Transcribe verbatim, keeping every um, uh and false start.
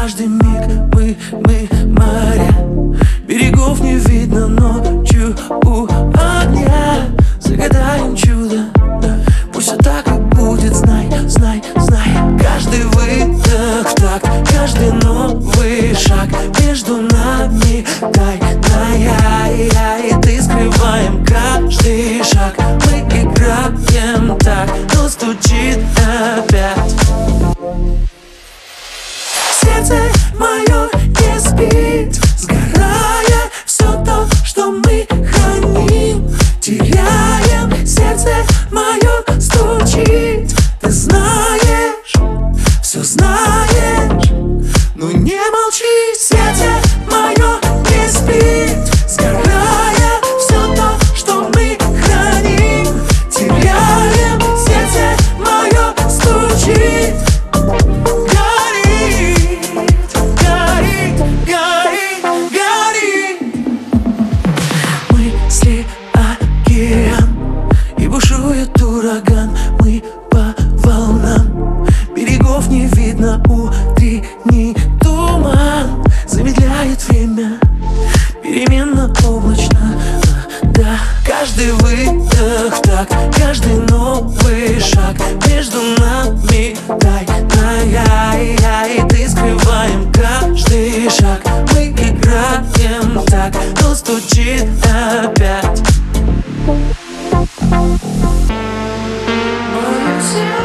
каждый миг мы, мы море. Берегов не видно ночью у огня. Загадаем чудо, пусть все так и будет. Знай, знай, знай. Каждый выдох так, каждый новый шаг между нами тайная. И ты скрываем каждый шаг. Мы играем так, но стучит опять. Сердце мое не спит, сгорая все то, что мы храним. Теряем, сердце мое стучит. Ты знаешь, все знаешь, но не молчи. Сердце мое не спит, сгорая все то, что мы храним. Теряем, сердце мое стучит. И бушует ураган, мы по волнам. Берегов не видно, утренний туман замедляет время, переменно облачно, да. Каждый выдох так, каждый новый шаг между нами тайная. И ты скрываем каждый шаг. Мы играем так, но стучит опять. Сердце